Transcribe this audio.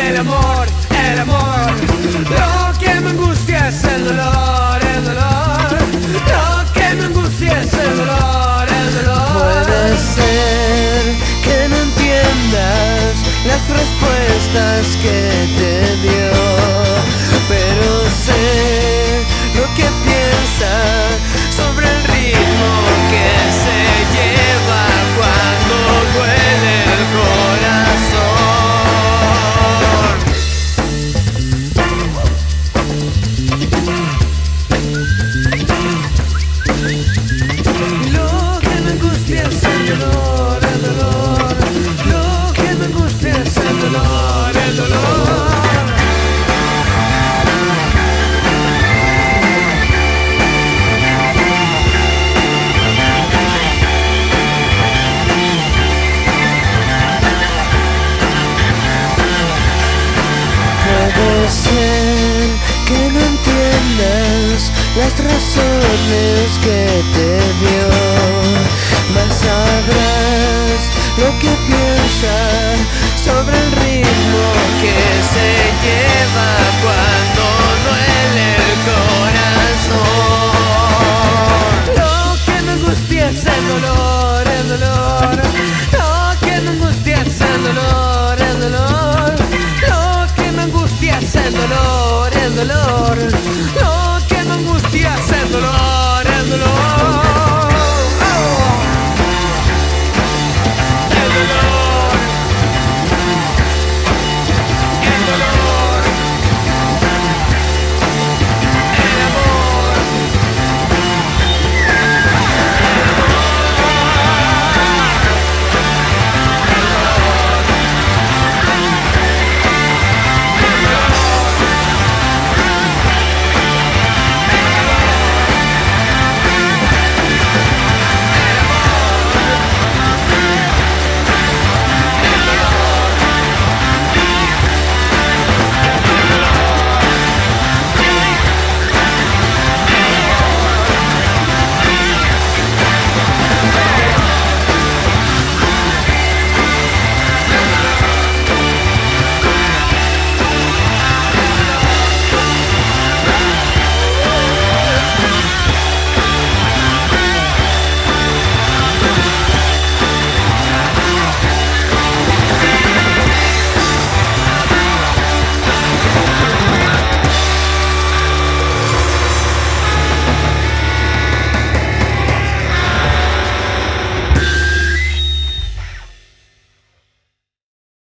el amor, el amor. Lo que me angustia es el dolor, el dolor. Lo que me angustia es el dolor, el dolor. Puede ser que no entiendas las respuestas que te dio, pero sé lo que piensa sobre el ritmo que se lleva cuando duele el corazón. Lo que me angustia es el dolor, el dolor. Lo que me angustia es el dolor, el dolor. Puede ser que no entiendas las razones que te dio, mas sabrás lo que piensa sobre el ritmo que se lleva cuando duele el corazón. Lo que me angustia es el dolor, el dolor. Lo que me angustia es el dolor, el dolor. Lo que me angustia es el dolor, el dolor.